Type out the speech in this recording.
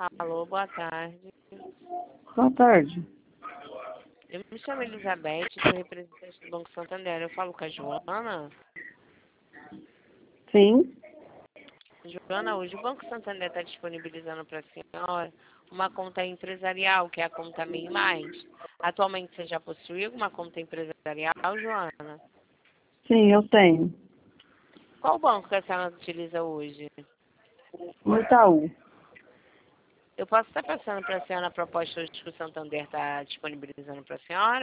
Alô, boa tarde. Boa tarde. Eu me chamo Elizabeth, sou representante do Banco Santander. Eu falo com a Joana. Sim. Joana, hoje o Banco Santander está disponibilizando para a senhora uma conta empresarial, que é a conta MEI Mais. Atualmente você já possui alguma conta empresarial, Joana? Sim, eu tenho. Qual banco que a senhora utiliza hoje? No Itaú. Eu posso estar passando para a senhora a proposta hoje que o Santander está disponibilizando para a senhora?